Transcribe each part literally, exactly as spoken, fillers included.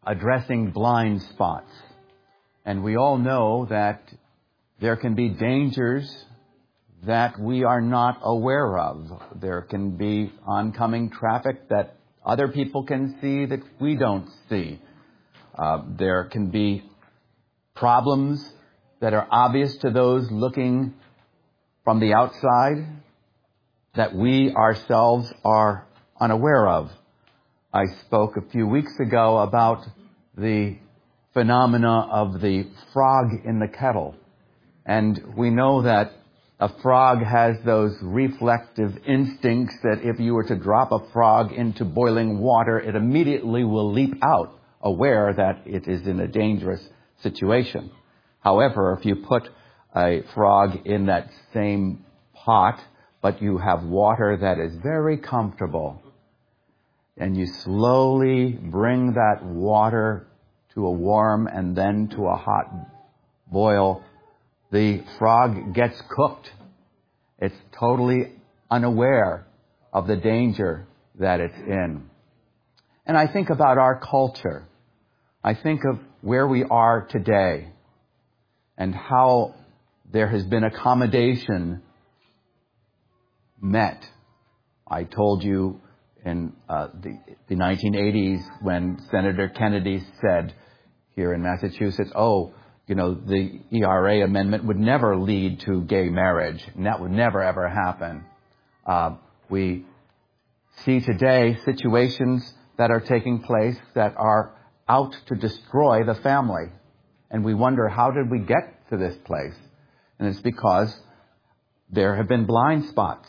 addressing blind spots. And we all know that there can be dangers that we are not aware of. There can be oncoming traffic that other people can see that we don't see. Uh, there can be problems that are obvious to those looking from the outside that we ourselves are unaware of. I spoke a few weeks ago about the phenomena of the frog in the kettle. And we know that a frog has those reflective instincts that if you were to drop a frog into boiling water, it immediately will leap out, aware that it is in a dangerous situation. However, if you put a frog in that same pot, but you have water that is very comfortable, and you slowly bring that water to a warm and then to a hot boil, the frog gets cooked. It's totally unaware of the danger that it's in. And I think about our culture. I think of where we are today and how there has been accommodation met. I told you in uh, the, the nineteen eighties when Senator Kennedy said here in Massachusetts, oh, you know, the E R A amendment would never lead to gay marriage, and that would never, ever happen. Uh, we see today situations that are taking place that are out to destroy the family. And we wonder, how did we get to this place? And it's because there have been blind spots.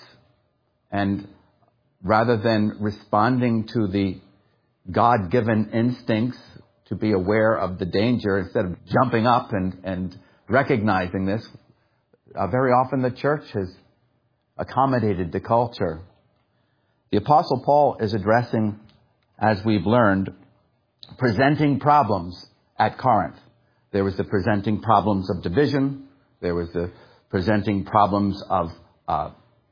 And rather than responding to the God-given instincts to be aware of the danger, instead of jumping up and, and recognizing this, uh, very often the church has accommodated the culture. The Apostle Paul is addressing, as we've learned, presenting problems at Corinth. There was the presenting problems of division. There was the presenting problems of uh,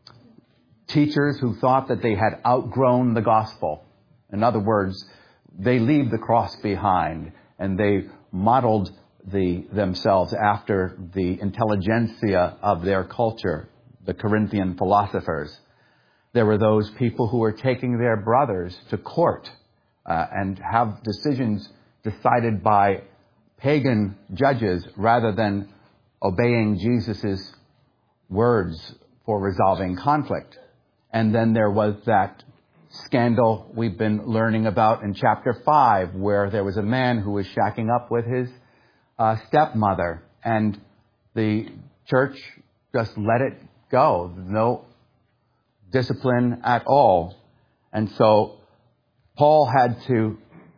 teachers who thought that they had outgrown the gospel. In other words, they leave the cross behind, and they modeled the, themselves after the intelligentsia of their culture, the Corinthian philosophers. There were those people who were taking their brothers to court uh, and have decisions decided by pagan judges rather than obeying Jesus' words for resolving conflict. And then there was that scandal we've been learning about in chapter five, where there was a man who was shacking up with his uh, stepmother, and the church just let it go. No discipline at all. And so Paul had to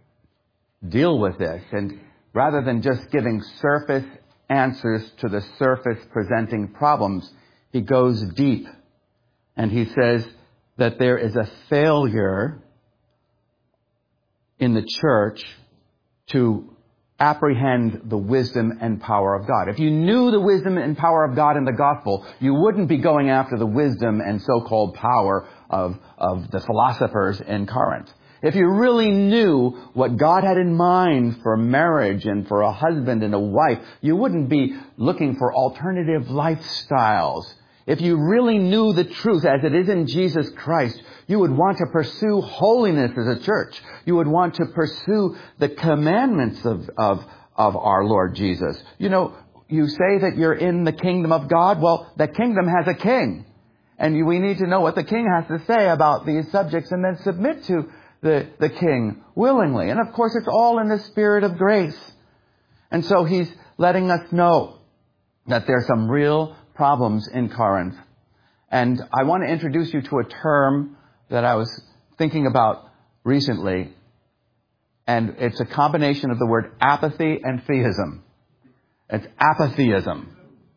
deal with this. And rather than just giving surface answers to the surface presenting problems, he goes deep. And he says that there is a failure in the church to apprehend the wisdom and power of God. If you knew the wisdom and power of God in the gospel, you wouldn't be going after the wisdom and so-called power of, of the philosophers in Corinth. If you really knew what God had in mind for marriage and for a husband and a wife, you wouldn't be looking for alternative lifestyles. If you really knew the truth as it is in Jesus Christ, you would want to pursue holiness as a church. You would want to pursue the commandments of, of, of our Lord Jesus. You know, you say that you're in the kingdom of God. Well, the kingdom has a king. And we need to know what the king has to say about these subjects and then submit to the, the king willingly. And of course, it's all in the spirit of grace. And so he's letting us know that there's some real problems in Corinth. And I want to introduce you to a term that I was thinking about recently. And it's a combination of the word apathy and theism. It's apatheism.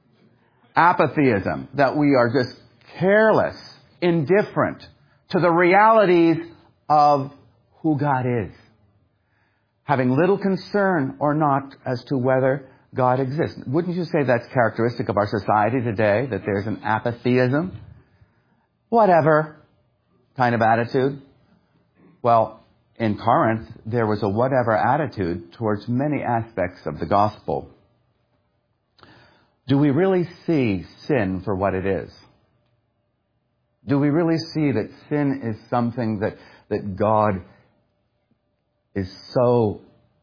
Apatheism, that we are just careless, indifferent to the realities of who God is. Having little concern or not as to whether God exists. Wouldn't you say that's characteristic of our society today, that there's an apatheism? Whatever kind of attitude. Well, in Corinth, there was a whatever attitude towards many aspects of the gospel. Do we really see sin for what it is? Do we really see that sin is something that, that God is so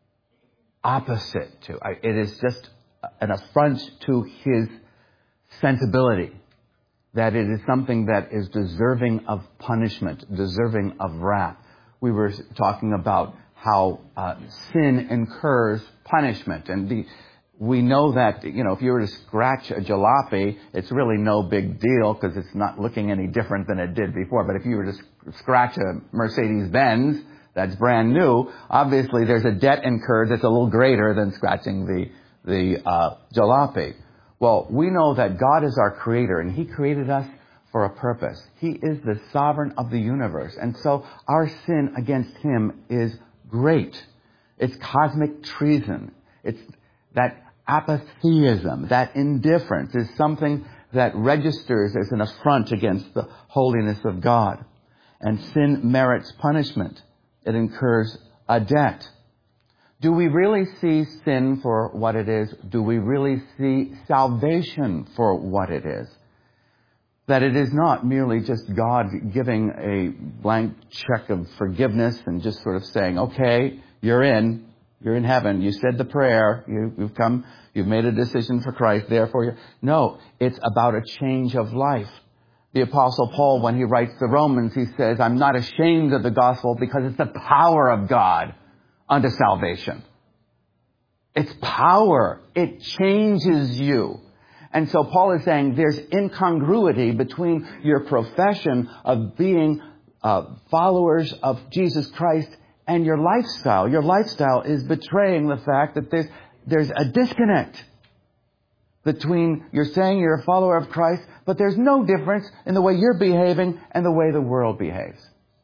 opposite to? It is just an affront to his sensibility, that it is something that is deserving of punishment, deserving of wrath. We were talking about how uh, sin incurs punishment, and the we know that, you know, if you were to scratch a jalopy, it's really no big deal because it's not looking any different than it did before. But if you were to scratch a Mercedes-Benz that's brand new, obviously there's a debt incurred that's a little greater than scratching the the uh, jalopy. Well, we know that God is our creator, and he created us for a purpose. He is the sovereign of the universe. And so our sin against him is great. It's cosmic treason. It's that apatheism, that indifference is something that registers as an affront against the holiness of God. And sin merits punishment. It incurs a debt. Do we really see sin for what it is? Do we really see salvation for what it is? That it is not merely just God giving a blank check of forgiveness and just sort of saying, okay, you're in. You're in heaven. You said the prayer. You, you've come. You've made a decision for Christ. Therefore, you're... No, it's about a change of life. The Apostle Paul, when he writes the Romans, he says, I'm not ashamed of the gospel because it's the power of God unto salvation. It's power. It changes you. And so Paul is saying there's incongruity between your profession of being uh, followers of Jesus Christ and your lifestyle. Your lifestyle is betraying the fact that there's, there's a disconnect between you're saying you're a follower of Christ, but there's no difference in the way you're behaving and the way the world behaves.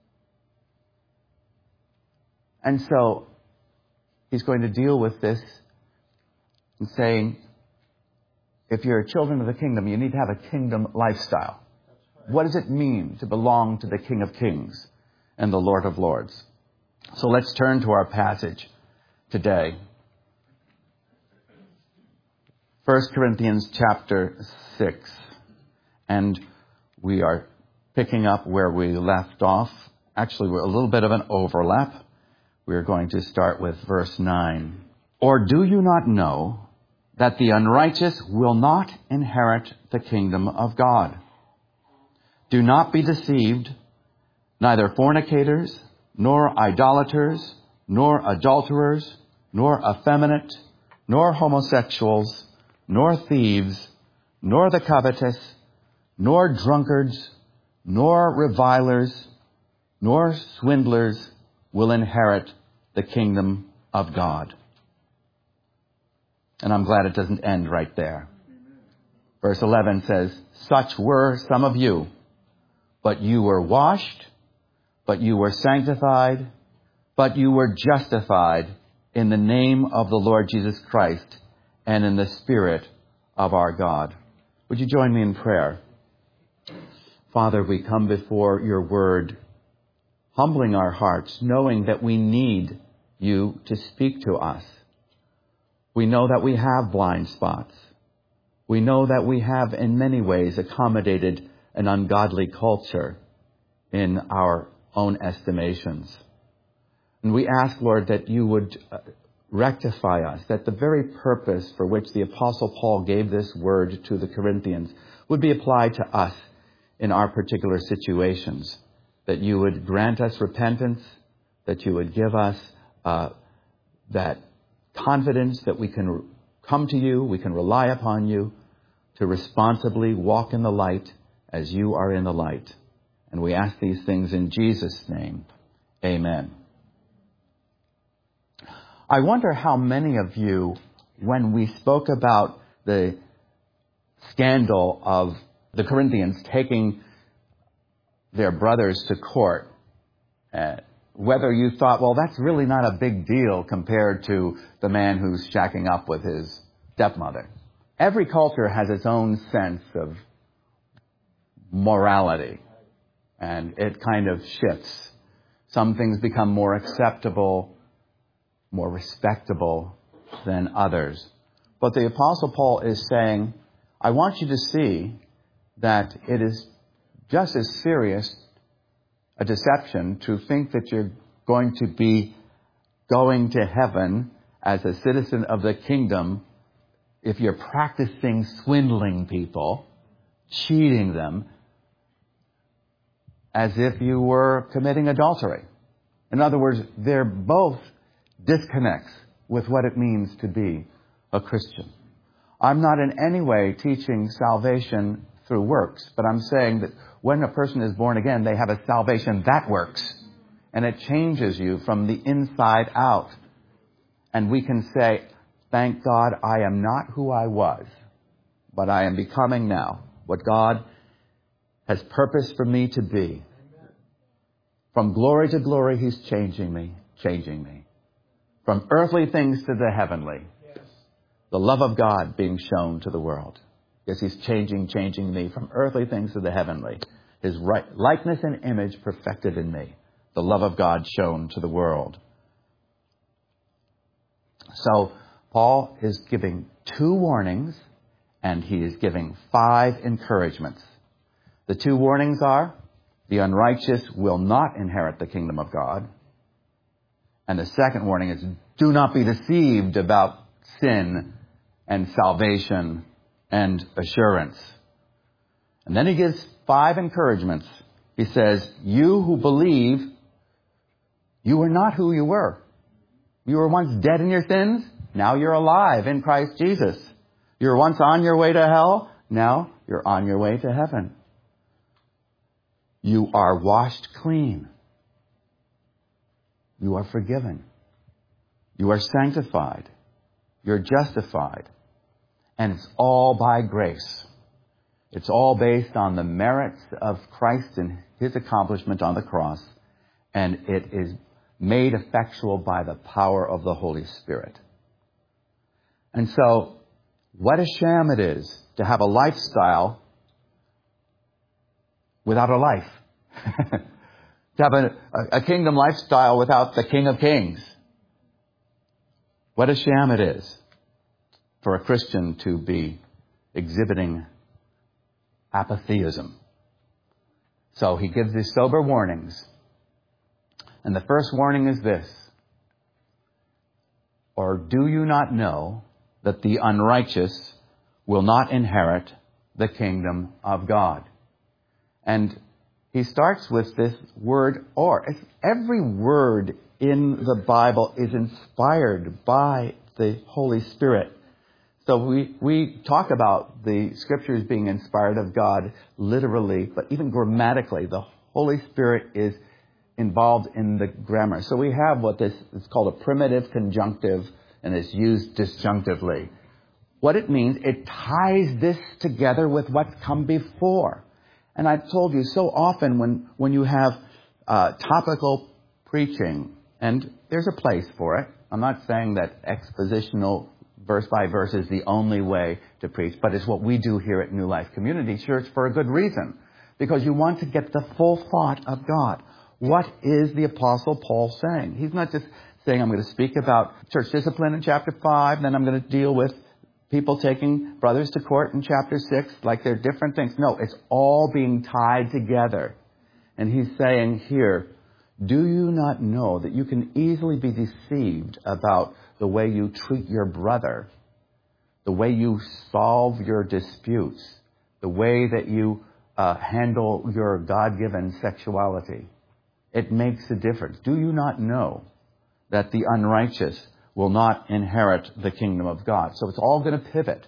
And so he's going to deal with this and saying, if you're children of the kingdom, you need to have a kingdom lifestyle. What does it mean to belong to the King of Kings and the Lord of Lords? So let's turn to our passage today. First Corinthians chapter six. And we are picking up where we left off. Actually, we're a little bit of an overlap. We're going to start with verse nine. Or do you not know that the unrighteous will not inherit the kingdom of God? Do not be deceived. Neither fornicators, nor idolaters, nor adulterers, nor effeminate, nor homosexuals, nor thieves, nor the covetous, nor drunkards, nor revilers, nor swindlers will inherit the kingdom of God. And I'm glad it doesn't end right there. Verse eleven says, such were some of you, but you were washed, but you were sanctified, but you were justified in the name of the Lord Jesus Christ and in the Spirit of our God. Would you join me in prayer? Father, we come before your word, humbling our hearts, knowing that we need you to speak to us. We know that we have blind spots. We know that we have in many ways accommodated an ungodly culture in our own estimations. And we ask, Lord, that you would rectify us, that the very purpose for which the Apostle Paul gave this word to the Corinthians would be applied to us in our particular situations, that you would grant us repentance, that you would give us uh, that confidence that we can come to you, we can rely upon you to responsibly walk in the light as you are in the light. And we ask these things in Jesus' name. Amen. I wonder how many of you, when we spoke about the scandal of the Corinthians taking their brothers to court, uh, whether you thought, well, that's really not a big deal compared to the man who's shacking up with his stepmother. Every culture has its own sense of morality, and it kind of shifts. Some things become more acceptable, more respectable than others. But the Apostle Paul is saying, I want you to see that it is just as serious a deception to think that you're going to be going to heaven as a citizen of the kingdom if you're practicing swindling people, cheating them, as if you were committing adultery. In other words, they're both disconnects with what it means to be a Christian. I'm not in any way teaching salvation through works, but I'm saying that when a person is born again, they have a salvation that works, and it changes you from the inside out. And we can say, thank God I am not who I was, but I am becoming now what God has purposed for me to be. From glory to glory, He's changing me, changing me. From earthly things to the heavenly. The love of God being shown to the world. Yes, He's changing, changing me from earthly things to the heavenly. His right, likeness and image perfected in me. The love of God shown to the world. So, Paul is giving two warnings, and he is giving five encouragements. The two warnings are, the unrighteous will not inherit the kingdom of God. And the second warning is, do not be deceived about sin and salvation and assurance. And then he gives five encouragements. He says, you who believe, you are not who you were. You were once dead in your sins. Now you're alive in Christ Jesus. You were once on your way to hell. Now you're on your way to heaven. You are washed clean. You are forgiven. You are sanctified. You're justified. And it's all by grace. It's all based on the merits of Christ and His accomplishment on the cross. And it is made effectual by the power of the Holy Spirit. And so, what a sham it is to have a lifestyle without a life. To have a, a kingdom lifestyle without the King of Kings. What a sham it is for a Christian to be exhibiting apatheism. So he gives these sober warnings. And the first warning is this. Or do you not know that the unrighteous will not inherit the kingdom of God? And he starts with this word or. Every word in the Bible is inspired by the Holy Spirit. So we, we talk about the scriptures being inspired of God literally, but even grammatically, the Holy Spirit is involved in the grammar. So we have what this is called a primitive conjunctive, and it's used disjunctively. What it means, it ties this together with what's come before. And I've told you so often when, when you have uh, topical preaching, and there's a place for it. I'm not saying that expositional verse by verse is the only way to preach, but it's what we do here at New Life Community Church for a good reason. Because you want to get the full thought of God. What is the Apostle Paul saying? He's not just saying, I'm going to speak about church discipline in chapter five, then I'm going to deal with people taking brothers to court in chapter six, like they're different things. No, it's all being tied together. And he's saying here, do you not know that you can easily be deceived about the way you treat your brother, the way you solve your disputes, the way that you uh, handle your God-given sexuality? It makes a difference. Do you not know that the unrighteous will not inherit the kingdom of God? So it's all going to pivot.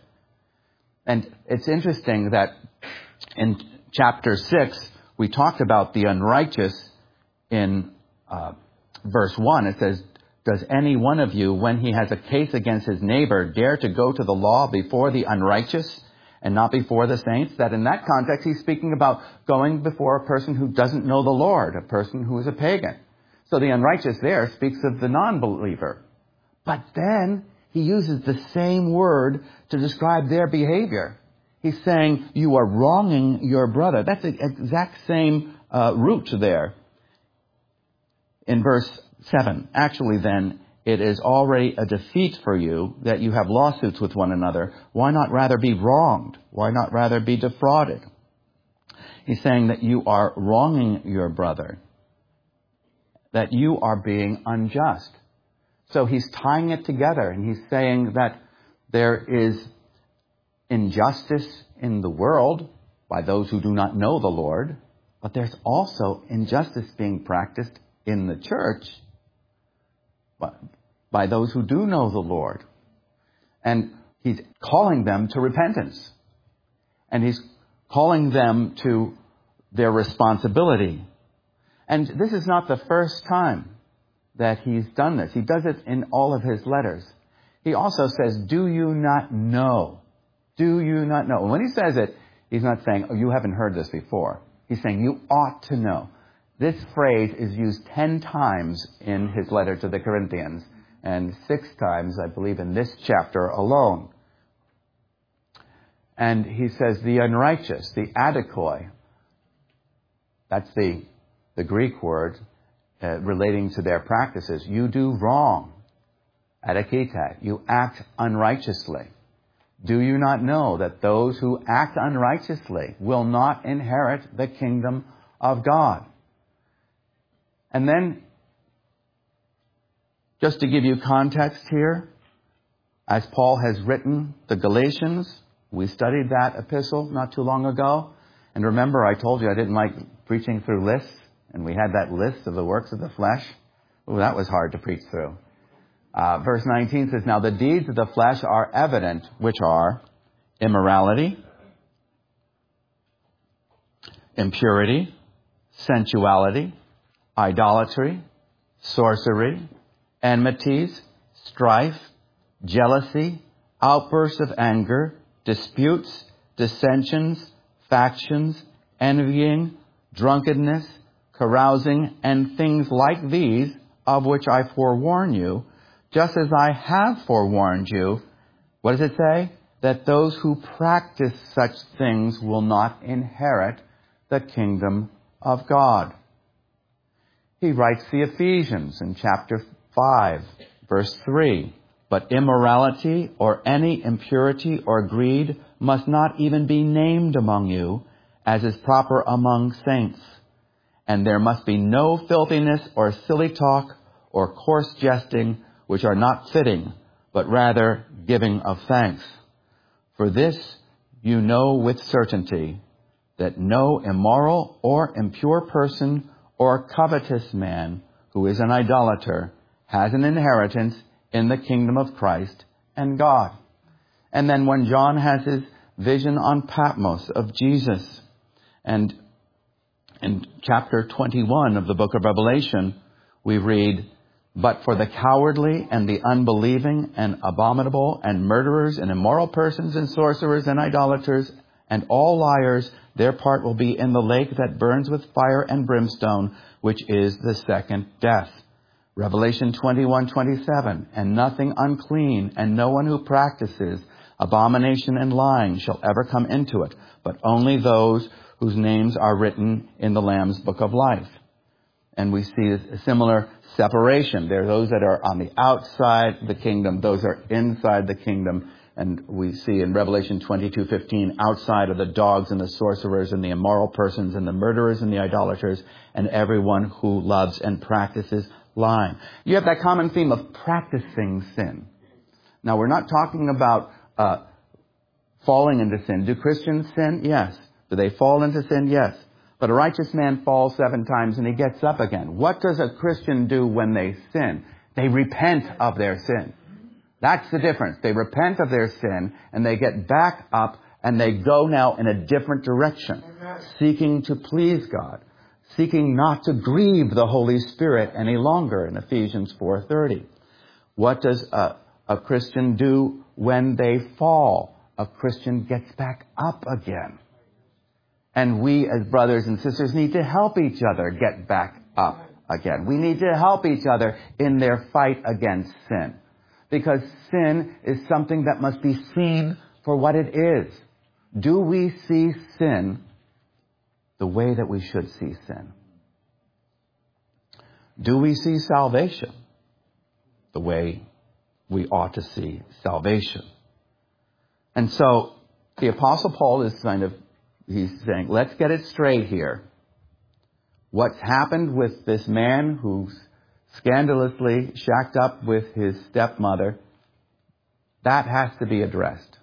And it's interesting that in chapter six, we talked about the unrighteous in uh, verse one. It says, does any one of you, when he has a case against his neighbor, dare to go to the law before the unrighteous and not before the saints? That in that context, he's speaking about going before a person who doesn't know the Lord, a person who is a pagan. So the unrighteous there speaks of the non-believer. But then he uses the same word to describe their behavior. He's saying, you are wronging your brother. That's the exact same uh, root there. In verse seven, actually then, it is already a defeat for you that you have lawsuits with one another. Why not rather be wronged? Why not rather be defrauded? He's saying that you are wronging your brother, that you are being unjust. So he's tying it together, and he's saying that there is injustice in the world by those who do not know the Lord, but there's also injustice being practiced in the church by those who do know the Lord. And he's calling them to repentance. And he's calling them to their responsibility. And this is not the first time that he's done this. He does it in all of his letters. He also says, do you not know? Do you not know? And when he says it, he's not saying, oh, you haven't heard this before. He's saying, you ought to know. This phrase is used ten times in his letter to the Corinthians, and six times, I believe, in this chapter alone. And he says, the unrighteous, the adikoi, that's the, the Greek word uh, relating to their practices. You do wrong. Adikita, you act unrighteously. Do you not know that those who act unrighteously will not inherit the kingdom of God? And then, just to give you context here, as Paul has written the Galatians, we studied that epistle not too long ago. And remember, I told you I didn't like preaching through lists, and we had that list of the works of the flesh. Oh, that was hard to preach through. Uh, verse nineteen says, now the deeds of the flesh are evident, which are immorality, impurity, sensuality, idolatry, sorcery, enmities, strife, jealousy, outbursts of anger, disputes, dissensions, factions, envying, drunkenness, carousing, and things like these, of which I forewarn you, just as I have forewarned you. What does it say? That those who practice such things will not inherit the kingdom of God. He writes the Ephesians in chapter five, verse three. But immorality or any impurity or greed must not even be named among you, as is proper among saints. And there must be no filthiness or silly talk or coarse jesting, which are not fitting, but rather giving of thanks. For this you know with certainty, that no immoral or impure person or covetous man who is an idolater has an inheritance in the kingdom of Christ and God. And then when John has his vision on Patmos of Jesus, and in chapter twenty-one of the book of Revelation, we read, but for the cowardly and the unbelieving and abominable and murderers and immoral persons and sorcerers and idolaters and all liars, their part will be in the lake that burns with fire and brimstone, which is the second death. Revelation twenty-one twenty-seven, and nothing unclean and no one who practices abomination and lying shall ever come into it, but only those whose names are written in the Lamb's book of life. And we see a similar separation. There are those that are on the outside the kingdom, those are inside the kingdom. And we see in Revelation twenty-two fifteen, outside are the dogs and the sorcerers and the immoral persons and the murderers and the idolaters and everyone who loves and practices lying. You have that common theme of practicing sin. Now, we're not talking about uh, falling into sin. Do Christians sin? Yes. Do they fall into sin? Yes. But a righteous man falls seven times and he gets up again. What does a Christian do when they sin? They repent of their sin. That's the difference. They repent of their sin and they get back up and they go now in a different direction, seeking to please God, seeking not to grieve the Holy Spirit any longer in Ephesians four thirty. What does a, a Christian do when they fall? A Christian gets back up again. And we as brothers and sisters need to help each other get back up again. We need to help each other in their fight against sin. Because sin is something that must be seen for what it is. Do we see sin the way that we should see sin? Do we see salvation the way we ought to see salvation? And so the Apostle Paul is kind of, he's saying, let's get it straight here. What's happened with this man who's scandalously shacked up with his stepmother, that has to be addressed.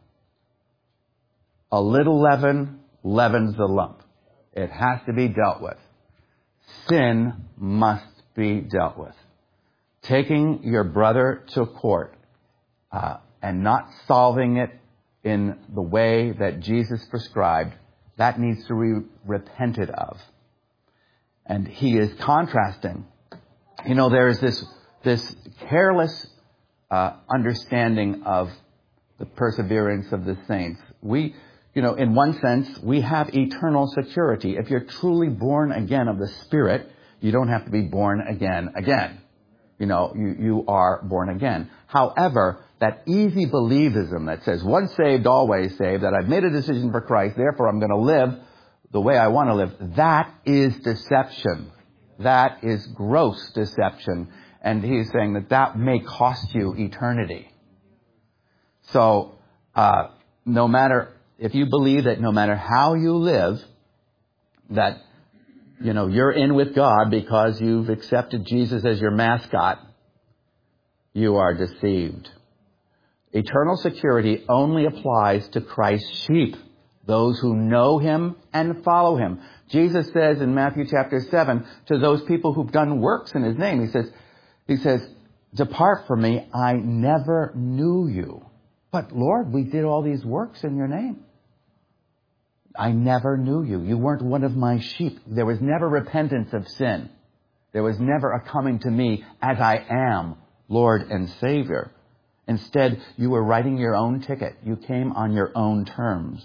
A little leaven leavens the lump. It has to be dealt with. Sin must be dealt with. Taking your brother to court uh, and not solving it in the way that Jesus prescribed, that needs to be repented of. And he is contrasting. You know, there is this this careless uh, understanding of the perseverance of the saints. We, you know, in one sense, we have eternal security. If you're truly born again of the Spirit, you don't have to be born again again. You know, you, you are born again. However, that easy believism that says, once saved, always saved, that I've made a decision for Christ, therefore I'm going to live the way I want to live, that is deception. That is gross deception. And he's saying that that may cost you eternity. So, uh, no matter, if you believe that no matter how you live, that, you know, you're in with God because you've accepted Jesus as your mascot, you are deceived. Eternal security only applies to Christ's sheep, those who know him and follow him. Jesus says in Matthew chapter seven to those people who've done works in his name, he says, he says, depart from me, I never knew you. But Lord, we did all these works in your name. I never knew you. You weren't one of my sheep. There was never repentance of sin. There was never a coming to me as I am, Lord and Savior. Instead, you were writing your own ticket. You came on your own terms.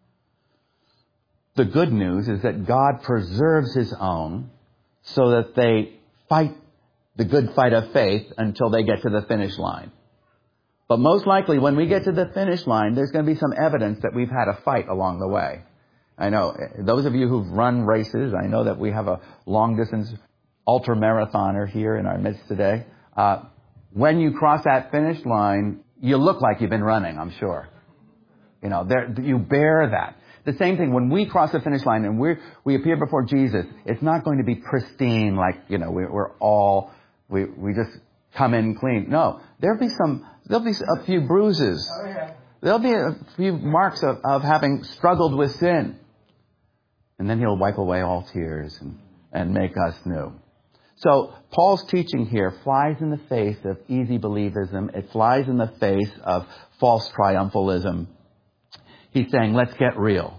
The good news is that God preserves his own so that they fight the good fight of faith until they get to the finish line. But most likely when we get to the finish line, there's going to be some evidence that we've had a fight along the way. I know those of you who've run races, I know that we have a long distance ultra marathoner here in our midst today. Uh, when you cross that finish line, you look like you've been running, I'm sure. You know, there, you bear that. The same thing, when we cross the finish line and we we appear before Jesus, it's not going to be pristine like, you know, we, we're all, we, we just come in clean. No, there'll be some, there'll be a few bruises. Oh, yeah. There'll be a few marks of, of having struggled with sin. And then he'll wipe away all tears and, and make us new. So Paul's teaching here flies in the face of easy believism. It flies in the face of false triumphalism. He's saying, let's get real.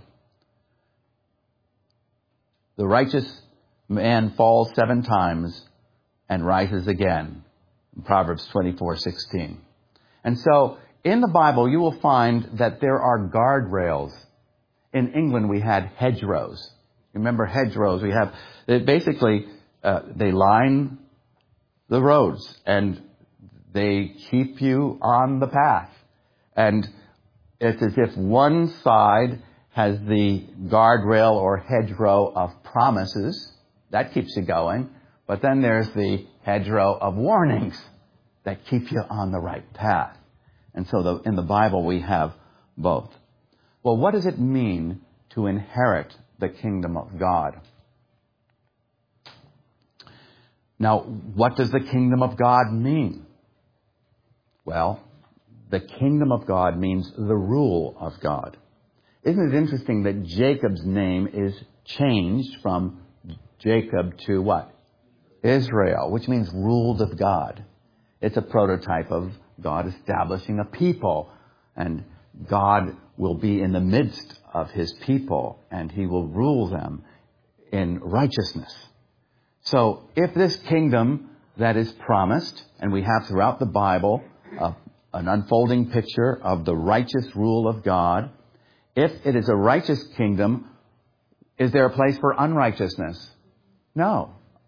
The righteous man falls seven times and rises again. In Proverbs twenty-four sixteen. And so in the Bible, you will find that there are guardrails. In England, we had hedgerows. Remember hedgerows? We have, they basically, uh, they line the roads and they keep you on the path. And it's as if one side has the guardrail or hedgerow of promises. That keeps you going. But then there's the hedgerow of warnings that keep you on the right path. And so the, in the Bible, we have both. Well, what does it mean to inherit the kingdom of God? Now, what does the kingdom of God mean? Well, the kingdom of God means the rule of God. Isn't it interesting that Jacob's name is changed from Jacob to what? Israel, which means ruled of God. It's a prototype of God establishing a people, and God will be in the midst of his people, and he will rule them in righteousness. So if this kingdom that is promised, and we have throughout the Bible uh, an unfolding picture of the righteous rule of God, if it is a righteous kingdom, is there a place for unrighteousness? No.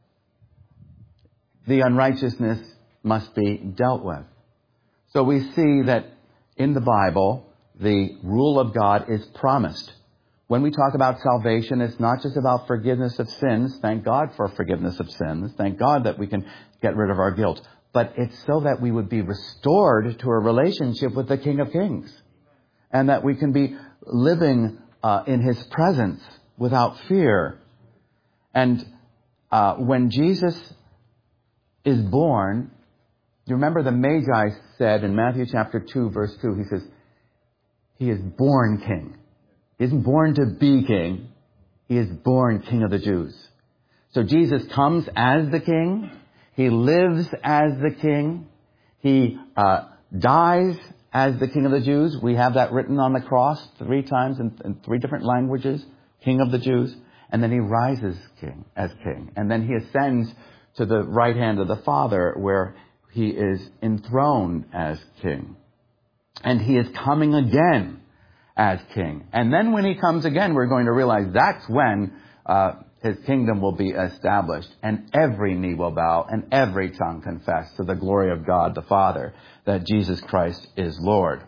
The unrighteousness must be dealt with. So we see that in the Bible, the rule of God is promised. when we talk about salvation, it's not just about forgiveness of sins. Thank God for forgiveness of sins. Thank God that we can get rid of our guilt. But it's so that we would be restored to a relationship with the King of Kings. And that we can be living uh, in His presence without fear. And uh, when Jesus is born, you remember the Magi said in Matthew chapter two, verse two, he says, He is born king. He isn't born to be king. He is born King of the Jews. So Jesus comes as the king. He lives as the king. He uh, dies as the King of the Jews. We have that written on the cross three times in, in three different languages. King of the Jews. And then He rises king as king. And then He ascends to the right hand of the Father, where He is enthroned as king. And He is coming again as king. And then when He comes again, we're going to realize that's when uh, His kingdom will be established. And every knee will bow and every tongue confess to the glory of God the Father that Jesus Christ is Lord.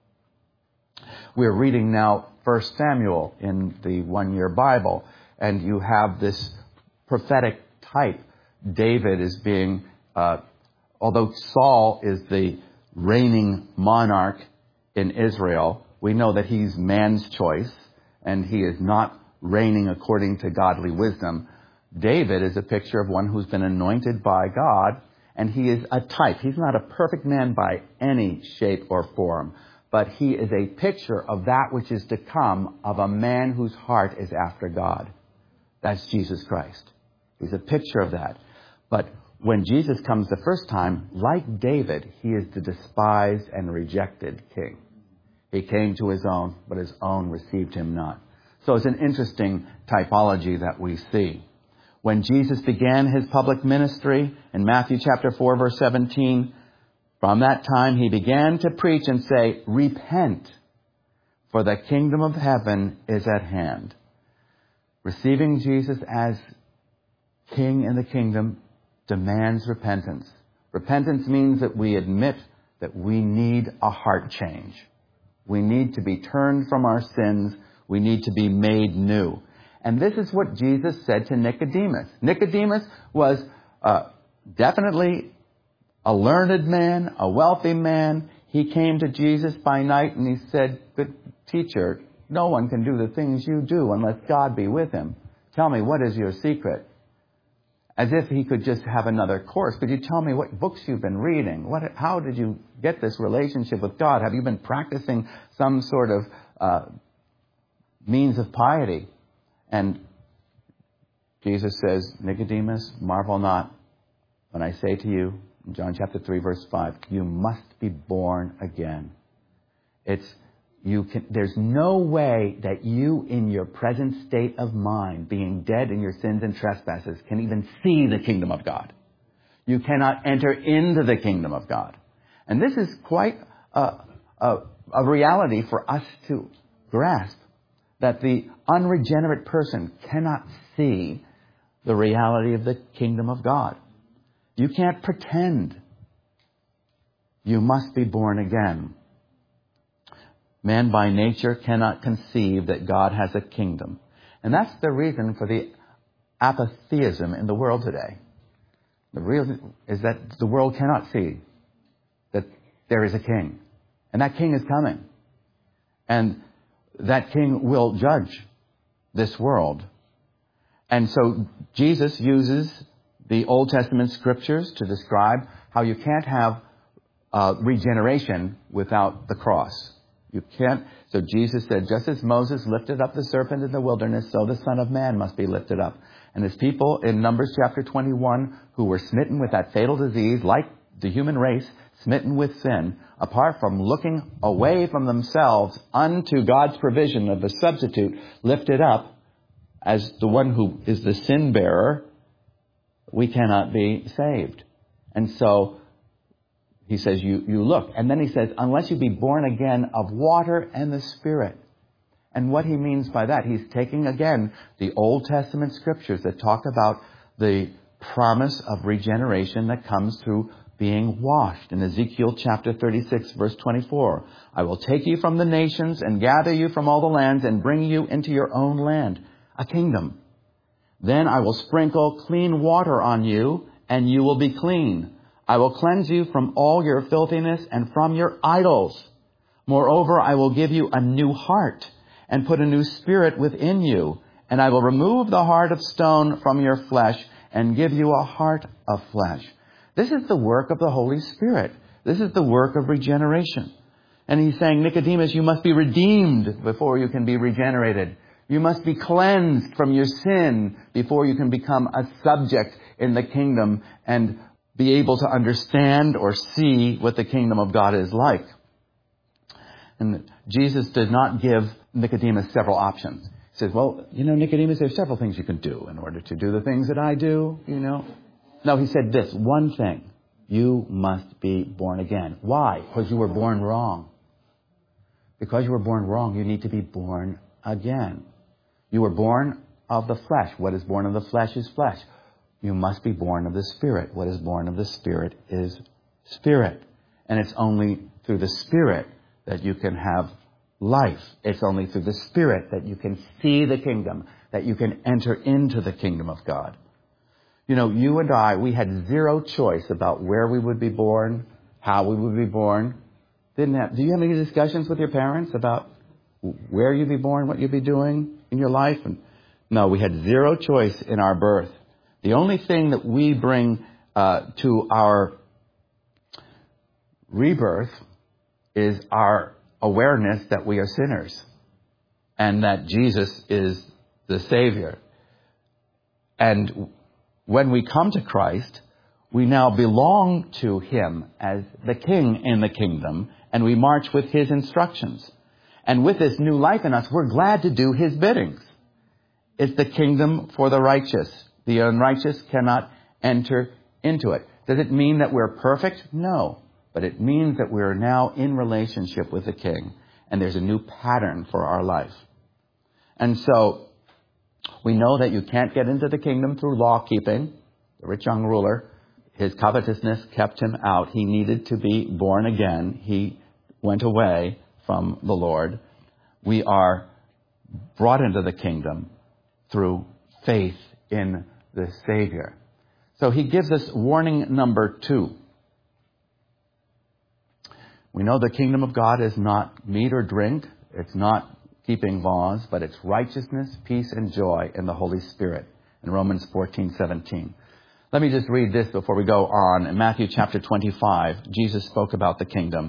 We're reading now First Samuel in the one-year Bible. And you have this prophetic type. David is being, uh, although Saul is the reigning monarch in Israel, we know that he's man's choice and he is not reigning according to godly wisdom. David is a picture of one who's been anointed by God, and he is a type. He's not a perfect man by any shape or form, but he is a picture of that which is to come, of a man whose heart is after God. That's Jesus Christ. He's a picture of that. But when Jesus comes the first time, like David, He is the despised and rejected king. He came to His own, but His own received Him not. So it's an interesting typology that we see. When Jesus began His public ministry in Matthew chapter four, verse seventeen, from that time He began to preach and say, "Repent, for the kingdom of heaven is at hand." Receiving Jesus as King in the kingdom demands repentance. Repentance means that we admit that we need a heart change. We need to be turned from our sins. We need to be made new. And this is what Jesus said to Nicodemus. Nicodemus was uh, definitely a learned man, a wealthy man. He came to Jesus by night and he said, "Good teacher, no one can do the things you do unless God be with him. Tell me, what is your secret?" As if he could just have another course. Could you tell me what books you've been reading? What, how did you get this relationship with God? Have you been practicing some sort of uh, means of piety? And Jesus says, "Nicodemus, marvel not when I say to you," in John chapter three, verse five, "you must be born again." It's You can, there's no way that you, in your present state of mind, being dead in your sins and trespasses, can even see the kingdom of God. You cannot enter into the kingdom of God. And this is quite a, a, a reality for us to grasp, that the unregenerate person cannot see the reality of the kingdom of God. You can't pretend. You must be born again. Man by nature cannot conceive that God has a kingdom. And that's the reason for the apatheism in the world today. The reason is that the world cannot see that there is a king. And that king is coming. And that king will judge this world. And so Jesus uses the Old Testament scriptures to describe how you can't have uh, regeneration without the cross. You can't. So Jesus said, just as Moses lifted up the serpent in the wilderness, so the Son of Man must be lifted up. And his people in Numbers chapter twenty-one, who were smitten with that fatal disease, like the human race, smitten with sin, apart from looking away from themselves unto God's provision of the substitute, lifted up as the one who is the sin bearer, we cannot be saved. And so he says, you, you look. And then he says, unless you be born again of water and the Spirit. And what he means by that, he's taking again the Old Testament scriptures that talk about the promise of regeneration that comes through being washed. In Ezekiel chapter thirty-six, verse twenty-four, I will take you from the nations and gather you from all the lands and bring you into your own land, a kingdom. Then I will sprinkle clean water on you, and you will be clean. I will cleanse you from all your filthiness and from your idols. Moreover, I will give you a new heart and put a new spirit within you. And I will remove the heart of stone from your flesh and give you a heart of flesh. This is the work of the Holy Spirit. This is the work of regeneration. And he's saying, Nicodemus, you must be redeemed before you can be regenerated. You must be cleansed from your sin before you can become a subject in the kingdom and be able to understand or see what the kingdom of God is like. And Jesus did not give Nicodemus several options. He says, well, you know, Nicodemus, there's several things you can do in order to do the things that I do, you know. No, he said this, one thing. You must be born again. Why? Because you were born wrong. Because you were born wrong, you need to be born again. You were born of the flesh. What is born of the flesh is flesh. You must be born of the Spirit. What is born of the Spirit is spirit. And it's only through the Spirit that you can have life. It's only through the Spirit that you can see the kingdom, that you can enter into the kingdom of God. You know, you and I, we had zero choice about where we would be born, how we would be born. Didn't have, do you have any discussions with your parents about where you'd be born, what you'd be doing in your life? And no, we had zero choice in our birth. The only thing that we bring uh, to our rebirth is our awareness that we are sinners and that Jesus is the Savior. And when we come to Christ, we now belong to Him as the King in the kingdom, and we march with His instructions. And with this new life in us, we're glad to do His biddings. It's the kingdom for the righteous. The unrighteous cannot enter into it. Does it mean that we're perfect? No. But it means that we're now in relationship with the King, and there's a new pattern for our life. And so we know that you can't get into the kingdom through law keeping. The rich young ruler, his covetousness kept him out. He needed to be born again. He went away from the Lord. We are brought into the kingdom through faith in the Savior. So he gives us warning number two. We know the kingdom of God is not meat or drink. It's not keeping laws, but it's righteousness, peace, and joy in the Holy Spirit. In Romans fourteen seventeen. Let me just read this before we go on. In Matthew chapter twenty-five, Jesus spoke about the kingdom,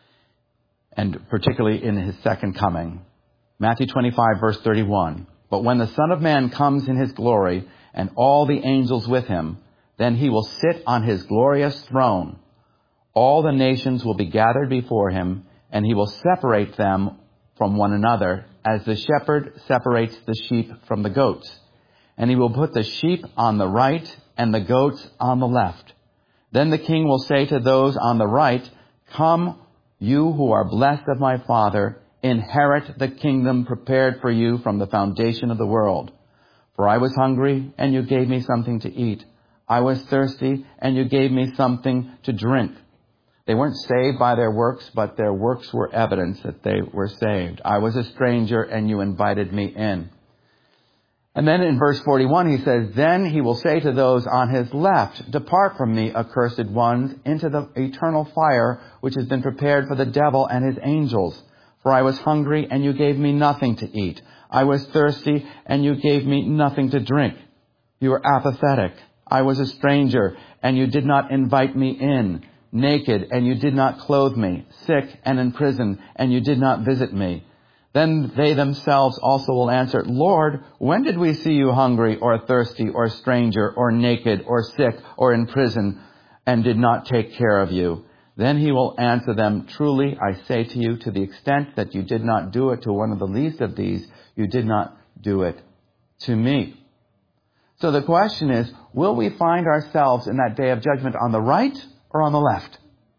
and particularly in His second coming. Matthew twenty-five, verse thirty-one. But when the Son of Man comes in His glory, and all the angels with Him, then He will sit on His glorious throne. All the nations will be gathered before Him, and He will separate them from one another, as the shepherd separates the sheep from the goats. And He will put the sheep on the right and the goats on the left. Then the King will say to those on the right, Come, you who are blessed of my Father, inherit the kingdom prepared for you from the foundation of the world. For I was hungry, and you gave me something to eat. I was thirsty, and you gave me something to drink. They weren't saved by their works, but their works were evidence that they were saved. I was a stranger, and you invited me in. And then in verse forty-one, he says, Then He will say to those on His left, Depart from me, accursed ones, into the eternal fire, which has been prepared for the devil and his angels. For I was hungry, and you gave me nothing to eat. I was thirsty, and you gave me nothing to drink. You were apathetic. I was a stranger, and you did not invite me in. Naked, and you did not clothe me. Sick and in prison, and you did not visit me. Then they themselves also will answer, Lord, when did we see you hungry or thirsty or stranger or naked or sick or in prison and did not take care of you? Then He will answer them, Truly, I say to you, to the extent that you did not do it to one of the least of these, you did not do it to me. So the question is, will we find ourselves in that day of judgment on the right or on the left?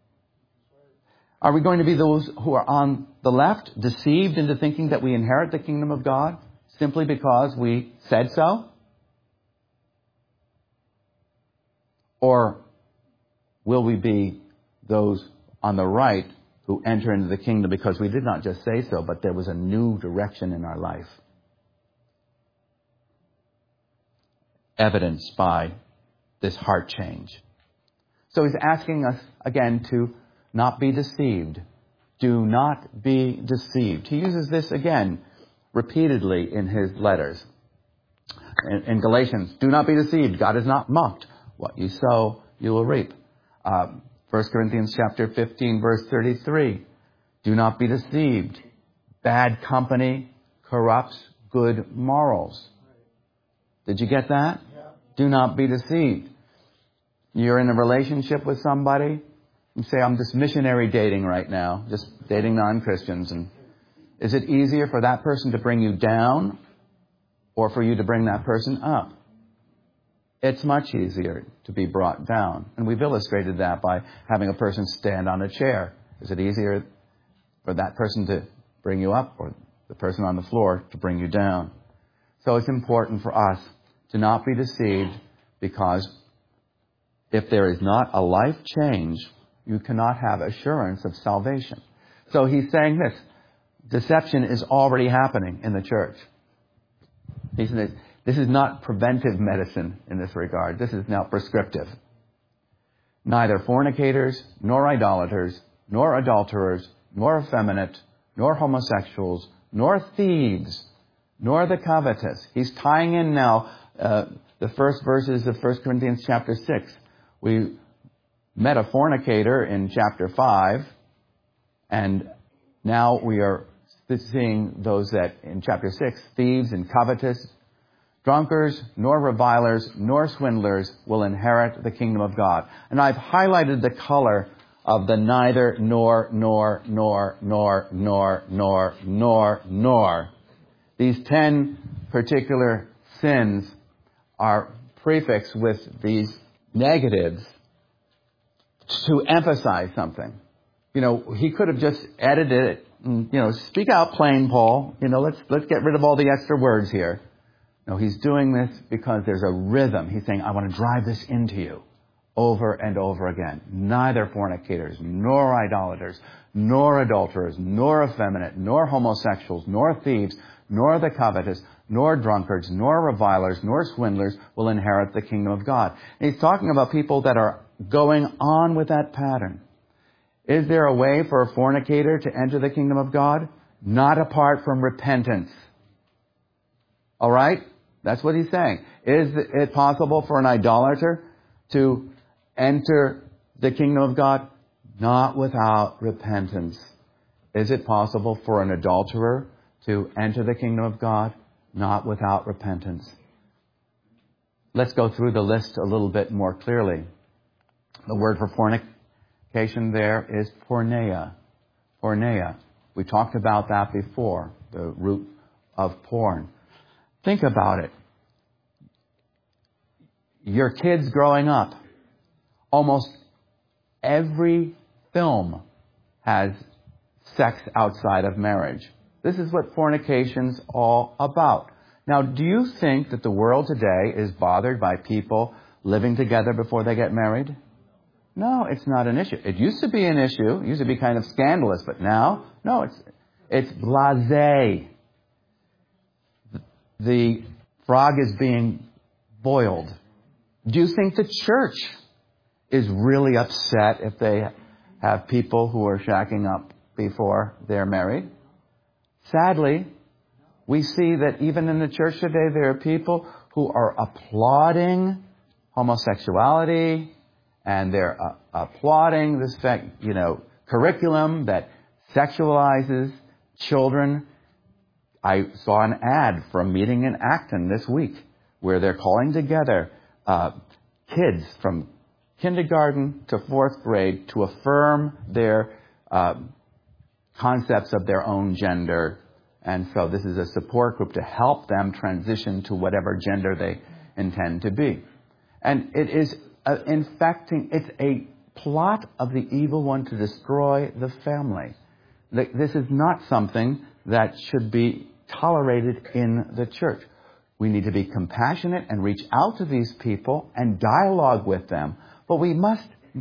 Are we going to be those who are on the left, deceived into thinking that we inherit the kingdom of God simply because we said so? Or will we be those on the right who enter into the kingdom because we did not just say so, but there was a new direction in our life. Evidenced by this heart change. So he's asking us again to not be deceived. Do not be deceived. He uses this again repeatedly in his letters. In, in Galatians, do not be deceived. God is not mocked. What you sow, you will reap. Um, First Corinthians chapter fifteen, verse thirty-three. Do not be deceived. Bad company corrupts good morals. Did you get that? Yeah. Do not be deceived. You're in a relationship with somebody. You say, I'm just missionary dating right now, just dating non-Christians. And is it easier for that person to bring you down or for you to bring that person up? It's much easier to be brought down. And we've illustrated that by having a person stand on a chair. Is it easier for that person to bring you up or the person on the floor to bring you down? So it's important for us to not be deceived, because if there is not a life change, you cannot have assurance of salvation. So he's saying this. Deception is already happening in the church. He says, this is not preventive medicine in this regard. This is now prescriptive. Neither fornicators, nor idolaters, nor adulterers, nor effeminate, nor homosexuals, nor thieves, nor the covetous. He's tying in now uh, the first verses of First Corinthians chapter six. We met a fornicator in chapter five, and now we are seeing those that in chapter six, thieves and covetous, drunkards, nor revilers, nor swindlers will inherit the kingdom of God. And I've highlighted the color of the neither, nor, nor, nor, nor, nor, nor, nor, nor. These ten particular sins are prefixed with these negatives to emphasize something. You know, he could have just edited it and, you know, speak out plain, Paul. You know, let's let's get rid of all the extra words here. No, he's doing this because there's a rhythm. He's saying, I want to drive this into you over and over again. Neither fornicators, nor idolaters, nor adulterers, nor effeminate, nor homosexuals, nor thieves, nor the covetous, nor drunkards, nor revilers, nor swindlers will inherit the kingdom of God. And he's talking about people that are going on with that pattern. Is there a way for a fornicator to enter the kingdom of God? Not apart from repentance. All right? That's what he's saying. Is it possible for an idolater to enter the kingdom of God? Not without repentance. Is it possible for an adulterer to enter the kingdom of God? Not without repentance. Let's go through the list a little bit more clearly. The word for fornication there is porneia. Porneia. We talked about that before, the root of porn. Think about it. Your kids growing up, almost every film has sex outside of marriage. This is what fornication's all about. Now, do you think that the world today is bothered by people living together before they get married? No, it's not an issue. It used to be an issue. It used to be kind of scandalous, but now, no, it's it's blasé. The frog is being boiled. Do you think the church is really upset if they have people who are shacking up before they're married? Sadly, we see that even in the church today, there are people who are applauding homosexuality, and they're uh, applauding this, fact, you know, curriculum that sexualizes children. I saw an ad for a meeting in Acton this week where they're calling together uh, kids from kindergarten to fourth grade to affirm their uh, concepts of their own gender. And so this is a support group to help them transition to whatever gender they intend to be. And it is uh, infecting, it's a plot of the evil one to destroy the family. This is not something that should be tolerated in the church. We need to be compassionate and reach out to these people and dialogue with them. But we must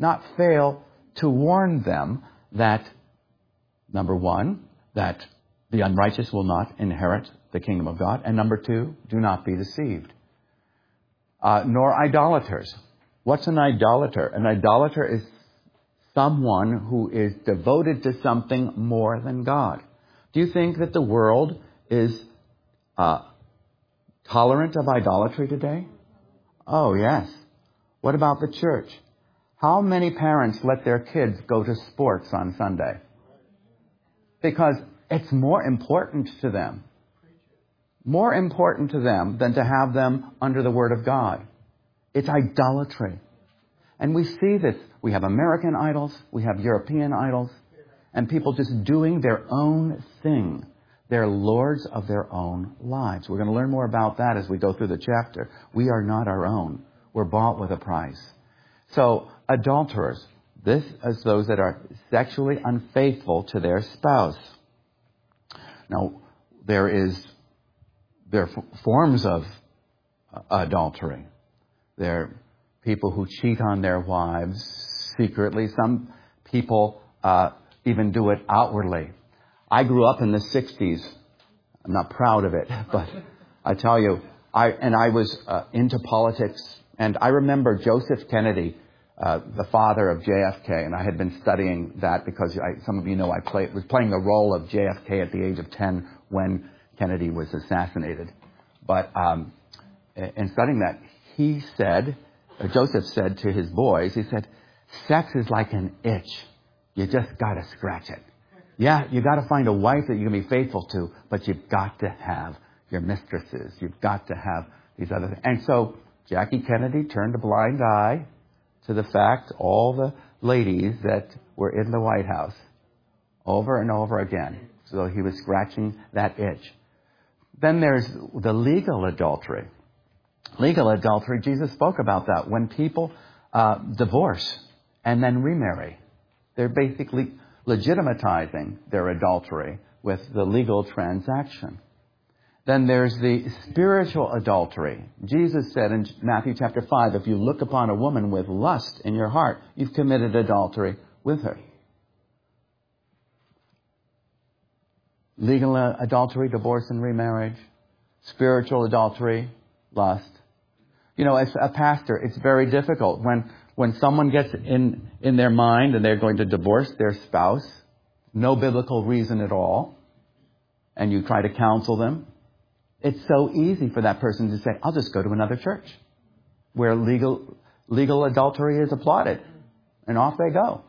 not fail to warn them that, number one, that the unrighteous will not inherit the kingdom of God, and number two, do not be deceived. Uh, nor idolaters. What's an idolater? An idolater is someone who is devoted to something more than God. Do you think that the world is uh, tolerant of idolatry today? Oh, yes. What about the church? How many parents let their kids go to sports on Sunday? Because it's more important to them. More important to them than to have them under the Word of God. It's idolatry. And we see this. We have American idols. We have European idols. And people just doing their own thing. They're lords of their own lives. We're going to learn more about that as we go through the chapter. We are not our own. We're bought with a price. So, adulterers. This is those that are sexually unfaithful to their spouse. Now, there is there are forms of adultery. There are people who cheat on their wives secretly. Some people uh, even do it outwardly. I grew up in the sixties. I'm not proud of it, but I tell you, I and I was uh, into politics. And I remember Joseph Kennedy, uh, the father of J F K, and I had been studying that because I, some of you know I play, was playing the role of J F K at the age of ten when Kennedy was assassinated. But um, in studying that, he said, uh, Joseph said to his boys, he said, sex is like an itch. You just got to scratch it. Yeah, you got to find a wife that you can be faithful to, but you've got to have your mistresses. You've got to have these other things. And so Jackie Kennedy turned a blind eye to the fact all the ladies that were in the White House over and over again. So he was scratching that itch. Then there's the legal adultery. Legal adultery, Jesus spoke about that. When people uh, divorce and then remarry, they're basically legitimatizing their adultery with the legal transaction. Then there's the spiritual adultery. Jesus said in Matthew chapter five, if you look upon a woman with lust in your heart, you've committed adultery with her. Legal adultery, divorce and remarriage. Spiritual adultery, lust. You know, as a pastor, it's very difficult when when someone gets in, in their mind and they're going to divorce their spouse, no biblical reason at all, and you try to counsel them. It's so easy for that person to say, I'll just go to another church where legal legal adultery is applauded. And off they go.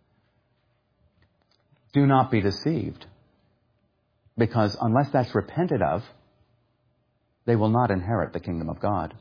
Do not be deceived. Because unless that's repented of, they will not inherit the kingdom of God.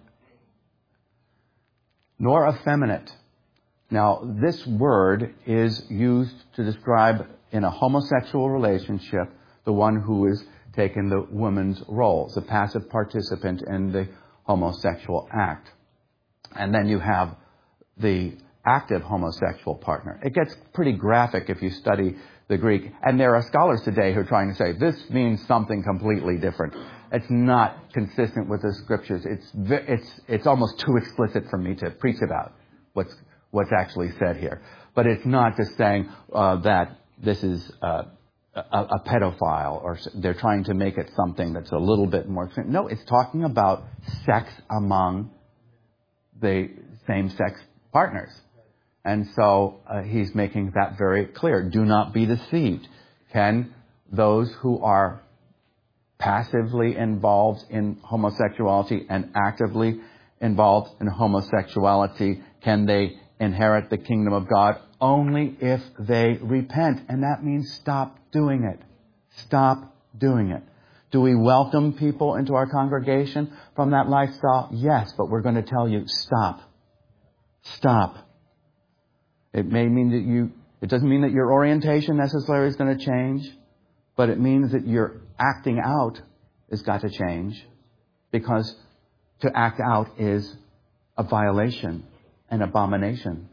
Nor effeminate. Now, this word is used to describe in a homosexual relationship the one who is taken the woman's roles, a passive participant in the homosexual act. And then you have the active homosexual partner. It gets pretty graphic if you study the Greek. And there are scholars today who are trying to say this means something completely different. It's not consistent with the scriptures. It's it's it's almost too explicit for me to preach about what's what's actually said here. But it's not just saying uh, that this is uh, a, a pedophile, or they're trying to make it something that's a little bit more. No, it's talking about sex among the same-sex partners. And so uh, he's making that very clear. Do not be deceived. Can those who are passively involved in homosexuality and actively involved in homosexuality, can they inherit the kingdom of God? Only if they repent. And that means stop doing it. Stop doing it. Do we welcome people into our congregation from that lifestyle? Yes, but we're going to tell you, stop. Stop. It may mean that you, it doesn't mean that your orientation necessarily is going to change, but it means that your acting out has got to change, because to act out is a violation, an abomination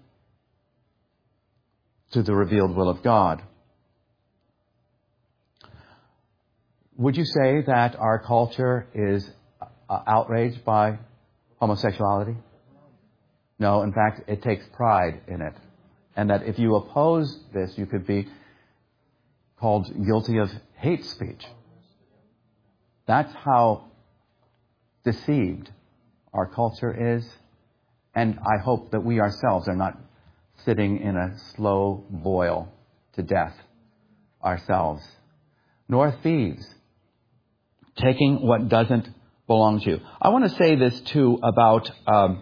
to the revealed will of God. Would you say that our culture is uh, outraged by homosexuality? No, in fact, it takes pride in it. And that if you oppose this, you could be called guilty of hate speech. That's how deceived our culture is. And I hope that we ourselves are not sitting in a slow boil to death ourselves. Nor thieves, taking what doesn't belong to you. I want to say this too about um,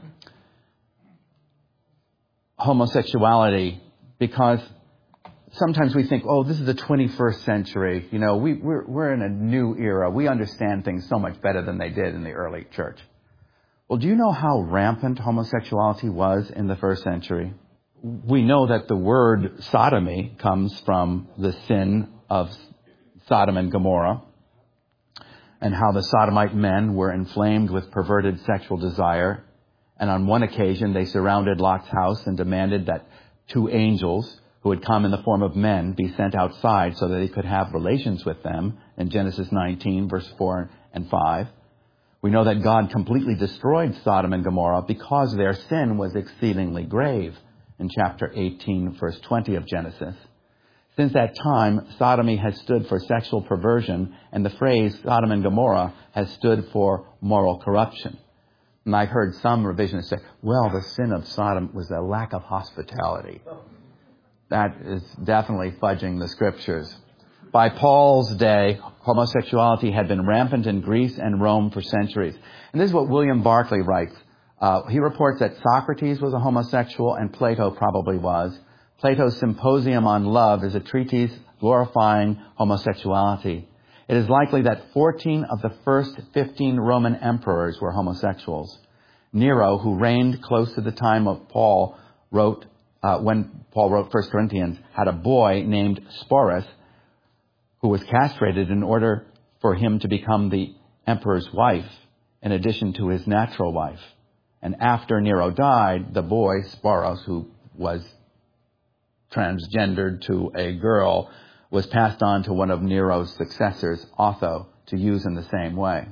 homosexuality, because sometimes we think, oh, this is the twenty-first century. You know, we, we're, we're in a new era. We understand things so much better than they did in the early church. Well, do you know how rampant homosexuality was in the first century? We know that the word sodomy comes from the sin of Sodom and Gomorrah, and how the Sodomite men were inflamed with perverted sexual desire. And on one occasion, they surrounded Lot's house and demanded that two angels, who had come in the form of men, be sent outside so that they could have relations with them, in Genesis nineteen, verse four and five. We know that God completely destroyed Sodom and Gomorrah because their sin was exceedingly grave, in chapter eighteen, verse twenty of Genesis. Since that time, sodomy has stood for sexual perversion, and the phrase Sodom and Gomorrah has stood for moral corruption. And I've heard some revisionists say, well, the sin of Sodom was a lack of hospitality. That is definitely fudging the scriptures. By Paul's day, homosexuality had been rampant in Greece and Rome for centuries. And this is what William Barclay writes. Uh, he reports that Socrates was a homosexual and Plato probably was. Plato's Symposium on Love is a treatise glorifying homosexuality. It is likely that fourteen of the first fifteen Roman emperors were homosexuals. Nero, who reigned close to the time of Paul, wrote, uh, when Paul wrote First Corinthians, had a boy named Sporus who was castrated in order for him to become the emperor's wife, in addition to his natural wife. And after Nero died, the boy, Sporus, who was transgendered to a girl, was passed on to one of Nero's successors, Otho, to use in the same way.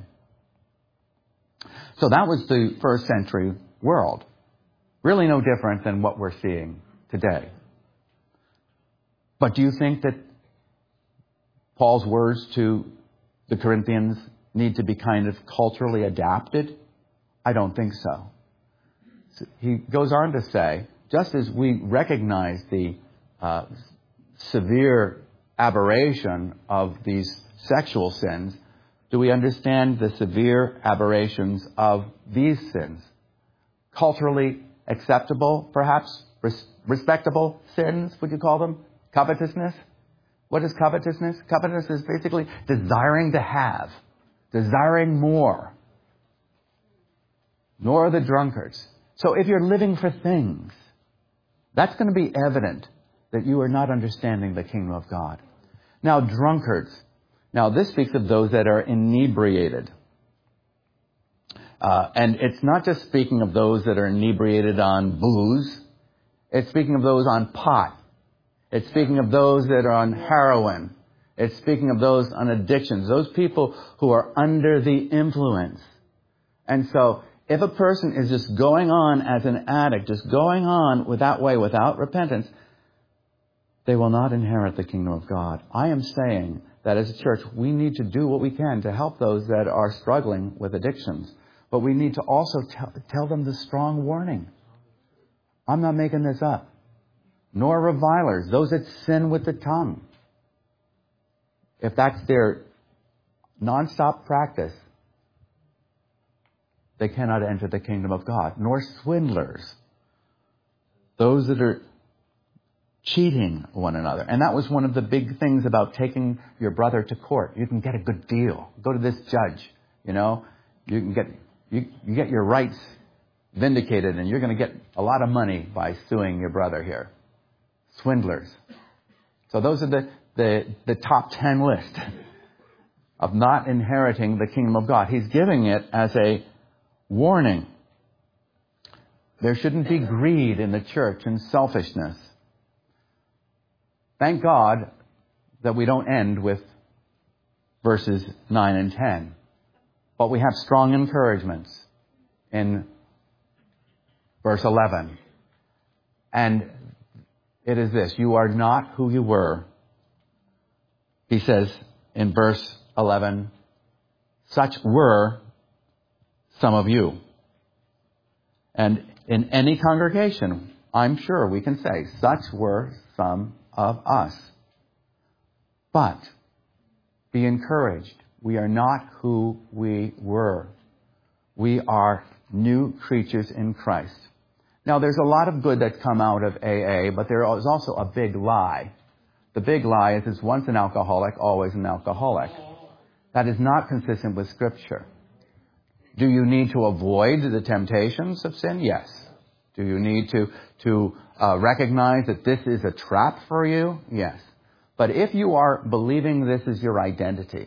So that was the first century world. Really no different than what we're seeing today. But do you think that Paul's words to the Corinthians need to be kind of culturally adapted? I don't think so. He goes on to say, just as we recognize the uh, severe aberration of these sexual sins, do we understand the severe aberrations of these sins? Culturally acceptable, perhaps, res- respectable sins, would you call them? Covetousness? What is covetousness? Covetousness is basically desiring to have, desiring more. Nor are the drunkards. So if you're living for things, that's going to be evident that you are not understanding the kingdom of God. Now, drunkards. Now, this speaks of those that are inebriated. Uh, and it's not just speaking of those that are inebriated on booze. It's speaking of those on pot. It's speaking of those that are on heroin. It's speaking of those on addictions. Those people who are under the influence. And so, if a person is just going on as an addict, just going on with that way without repentance, they will not inherit the kingdom of God. I am saying that as a church, we need to do what we can to help those that are struggling with addictions. But we need to also tell, tell them the strong warning. I'm not making this up. Nor revilers, those that sin with the tongue. If that's their nonstop practice, they cannot enter the kingdom of God. Nor swindlers, those that are cheating one another. And that was one of the big things about taking your brother to court. You can get a good deal. Go to this judge, you know. You can get you, you get your rights vindicated, and you're going to get a lot of money by suing your brother here. Swindlers. So those are the, the, the top ten list of not inheriting the kingdom of God. He's giving it as a warning. There shouldn't be greed in the church and selfishness. Thank God that we don't end with verses nine and ten. But we have strong encouragements in verse eleven. And it is this: you are not who you were. He says in verse eleven, such were some of you. And in any congregation, I'm sure we can say, such were some of us. But be encouraged. We are not who we were. We are new creatures in Christ. Now, there's a lot of good that come out of A A, but there is also a big lie. The big lie is it's once an alcoholic, always an alcoholic. That is not consistent with Scripture. Do you need to avoid the temptations of sin? Yes. Do you need to, to uh, recognize that this is a trap for you? Yes. But if you are believing this is your identity,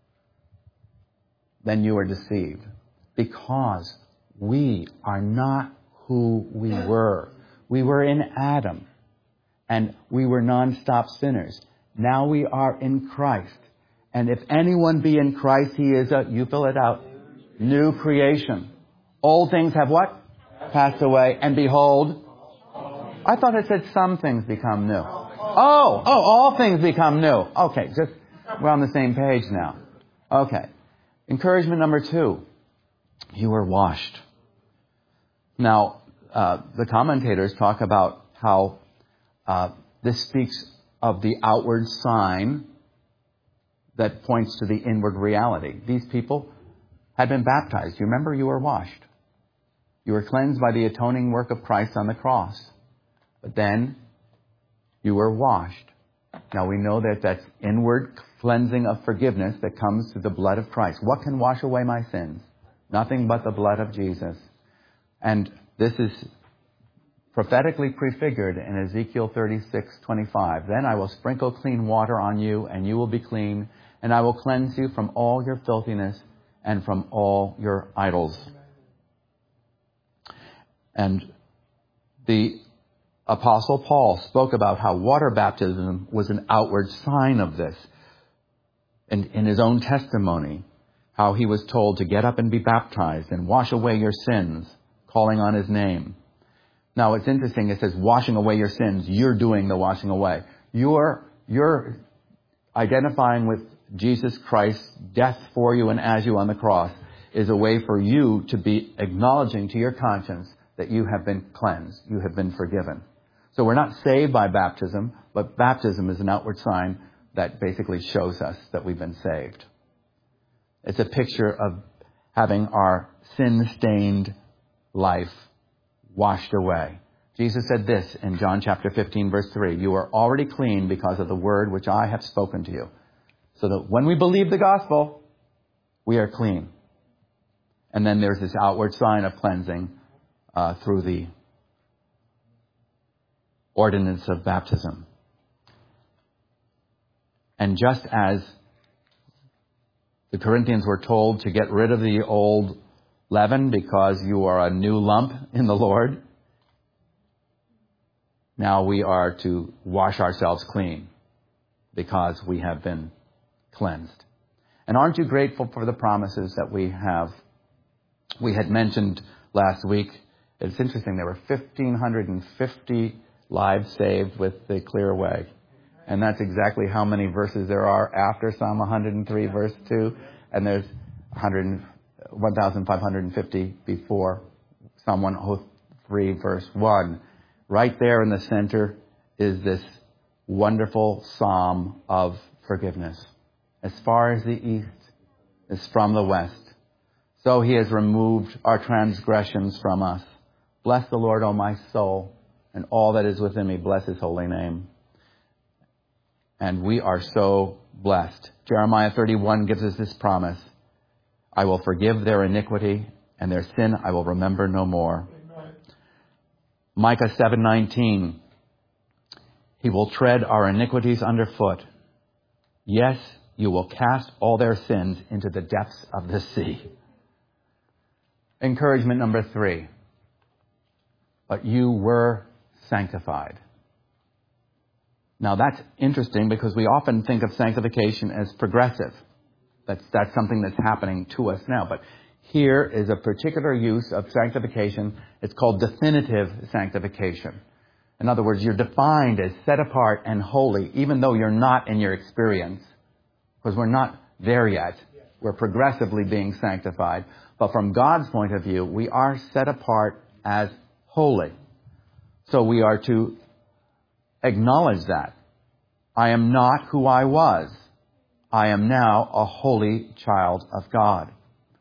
then you are deceived. Because we are not who we were. We were in Adam, and we were non-stop sinners. Now we are in Christ. And if anyone be in Christ, he is a, you fill it out, new creation. Old things have what? Passed away. And behold, I thought it said some things become new. Oh, oh, all things become new. Okay, just, we're on the same page now. Okay. Encouragement number two. You were washed. Now, uh, the commentators talk about how uh, this speaks of the outward sign that points to the inward reality. These people had been baptized. You remember, you were washed. You were cleansed by the atoning work of Christ on the cross. But then you were washed. Now we know that that's inward cleansing of forgiveness that comes through the blood of Christ. What can wash away my sins? Nothing but the blood of Jesus. And this is prophetically prefigured in Ezekiel thirty-six twenty-five. Then I will sprinkle clean water on you, and you will be clean, and I will cleanse you from all your filthiness and from all your idols. And the Apostle Paul spoke about how water baptism was an outward sign of this. And in his own testimony, how he was told to get up and be baptized and wash away your sins, calling on his name. Now, it's interesting. It says washing away your sins. You're doing the washing away. You're, you're identifying with Jesus Christ's death for you and as you on the cross is a way for you to be acknowledging to your conscience that you have been cleansed. You have been forgiven. So we're not saved by baptism, but baptism is an outward sign that basically shows us that we've been saved. It's a picture of having our sin-stained life washed away. Jesus said this in John chapter fifteen, verse three, you are already clean because of the word which I have spoken to you. So that when we believe the gospel, we are clean. And then there's this outward sign of cleansing uh, through the ordinance of baptism. And just as the Corinthians were told to get rid of the old leaven because you are a new lump in the Lord, now we are to wash ourselves clean because we have been cleansed. And aren't you grateful for the promises that we have? We had mentioned last week, it's interesting, there were one thousand five hundred fifty lives saved with the clear way. And that's exactly how many verses there are after Psalm one hundred three, verse two. And there's one thousand five hundred fifty before Psalm one hundred three, verse one. Right there in the center is this wonderful psalm of forgiveness. As far as the east is from the west, so he has removed our transgressions from us. Bless the Lord, O my soul, and all that is within me. Bless his holy name. And we are so blessed. Jeremiah thirty-one gives us this promise. I will forgive their iniquity, and their sin I will remember no more. Amen. Micah seven nineteen. He will tread our iniquities underfoot. Yes, you will cast all their sins into the depths of the sea. Encouragement number three. But you were sanctified. Now that's interesting because we often think of sanctification as progressive. That's, that's something that's happening to us now. But here is a particular use of sanctification. It's called definitive sanctification. In other words, you're defined as set apart and holy, even though you're not in your experience, because we're not there yet. We're progressively being sanctified. But from God's point of view, we are set apart as holy. So we are to acknowledge that. I am not who I was. I am now a holy child of God.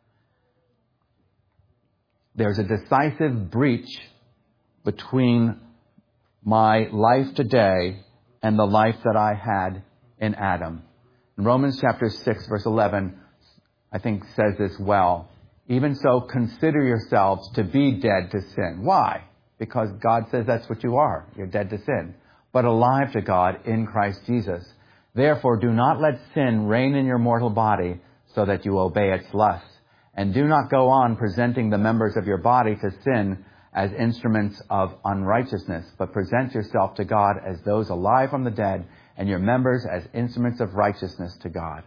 There's a decisive breach between my life today and the life that I had in Adam. In Romans chapter six, verse eleven, I think says this well. Even so, consider yourselves to be dead to sin. Why? Because God says that's what you are. You're dead to sin, but alive to God in Christ Jesus. Therefore, do not let sin reign in your mortal body so that you obey its lusts. And do not go on presenting the members of your body to sin as instruments of unrighteousness, but present yourself to God as those alive from the dead, and your members as instruments of righteousness to God.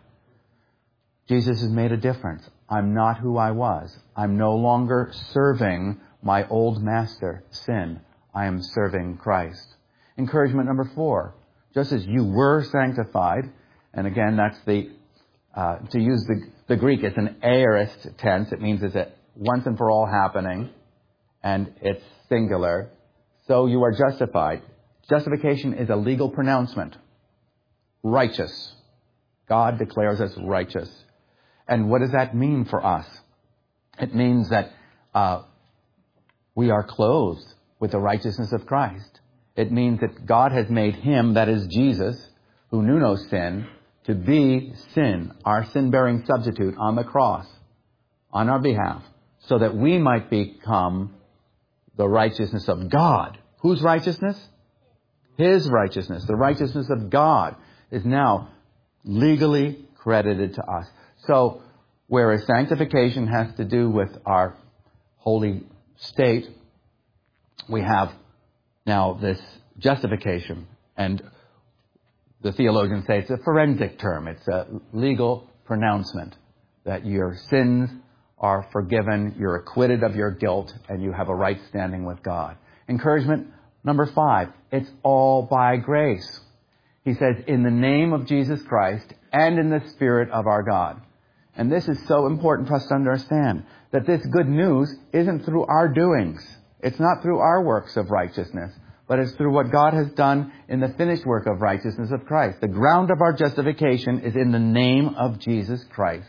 Jesus has made a difference. I'm not who I was. I'm no longer serving my old master, sin. I am serving Christ. Encouragement number four. Just as you were sanctified, and again, that's the, uh, to use the, the Greek, it's an aorist tense. It means it's a once and for all happening, and it's singular. So you are justified. Justification is a legal pronouncement. Righteous. God declares us righteous. And what does that mean for us? It means that uh, we are clothed with the righteousness of Christ. It means that God has made him, that is Jesus, who knew no sin, to be sin, our sin-bearing substitute on the cross, on our behalf, so that we might become the righteousness of God. Whose righteousness? His righteousness. The righteousness of God is now legally credited to us. So, whereas sanctification has to do with our holy state, we have now this justification. And the theologians say it's a forensic term. It's a legal pronouncement that your sins are forgiven, you're acquitted of your guilt, and you have a right standing with God. Encouragement number five, it's all by grace. He says, in the name of Jesus Christ and in the Spirit of our God. And this is so important for us to understand, that this good news isn't through our doings. It's not through our works of righteousness, but it's through what God has done in the finished work of righteousness of Christ. The ground of our justification is in the name of Jesus Christ.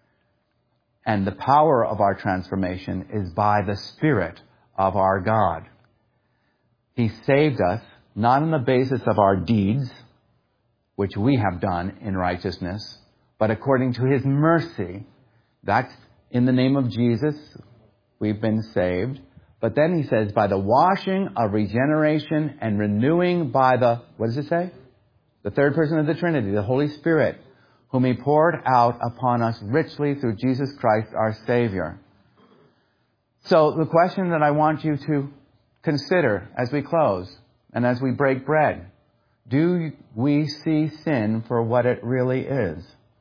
And the power of our transformation is by the Spirit of our God. He saved us not on the basis of our deeds, which we have done in righteousness, but according to his mercy. That's in the name of Jesus, we've been saved. But then he says, by the washing of regeneration and renewing by the, what does it say? The third person of the Trinity, the Holy Spirit, whom he poured out upon us richly through Jesus Christ our Savior. So the question that I want you to consider as we close and as we break bread, do we see sin for what it really is?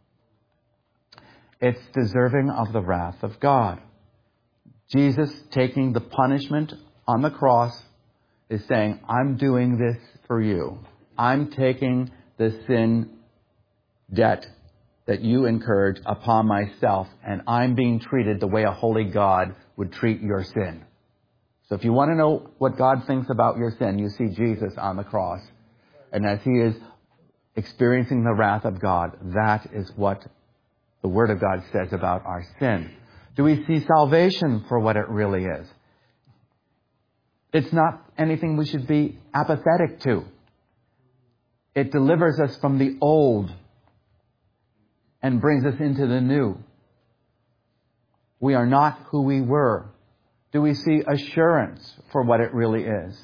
It's deserving of the wrath of God. Jesus, taking the punishment on the cross, is saying, I'm doing this for you. I'm taking the sin debt that you incurred upon myself, and I'm being treated the way a holy God would treat your sin. So if you want to know what God thinks about your sin, you see Jesus on the cross. And as he is experiencing the wrath of God, that is what the Word of God says about our sin. Do we see salvation for what it really is? It's not anything we should be apathetic to. It delivers us from the old and brings us into the new. We are not who we were. Do we see assurance for what it really is?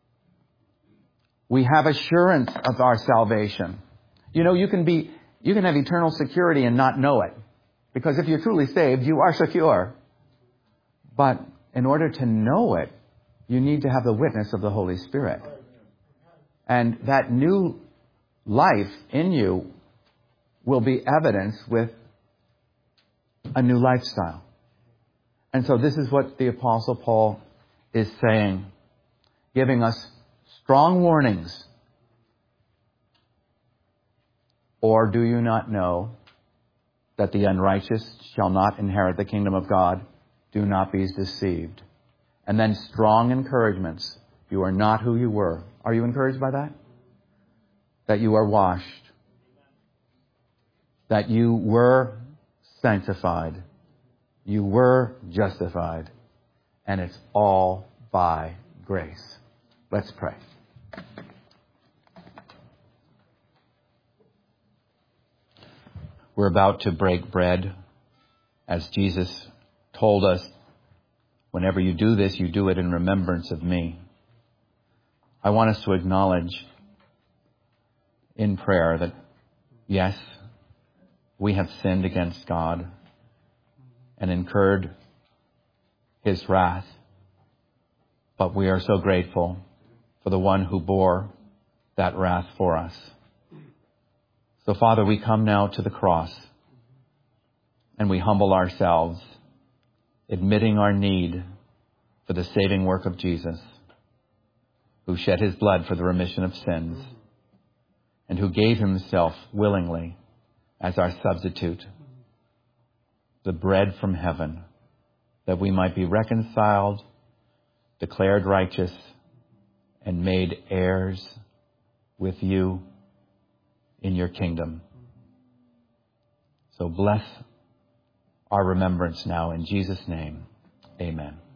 We have assurance of our salvation. You know, you can be, you can have eternal security and not know it. Because if you're truly saved, you are secure. But in order to know it, you need to have the witness of the Holy Spirit. And that new life in you will be evidenced with a new lifestyle. And so this is what the Apostle Paul is saying, giving us strong warnings. Or do you not know that the unrighteous shall not inherit the kingdom of God? Do not be deceived. And then strong encouragements. You are not who you were. Are you encouraged by that? That you are washed. That you were sanctified. You were justified. And it's all by grace. Let's pray. We're about to break bread. As Jesus told us, whenever you do this, you do it in remembrance of me. I want us to acknowledge in prayer that, yes, we have sinned against God and incurred His wrath, but we are so grateful for the one who bore that wrath for us. So, Father, we come now to the cross and we humble ourselves, admitting our need for the saving work of Jesus, who shed His blood for the remission of sins and who gave Himself willingly as our substitute, the bread from heaven, that we might be reconciled, declared righteous, and made heirs with you in your kingdom. So bless our remembrance now in Jesus' name. Amen.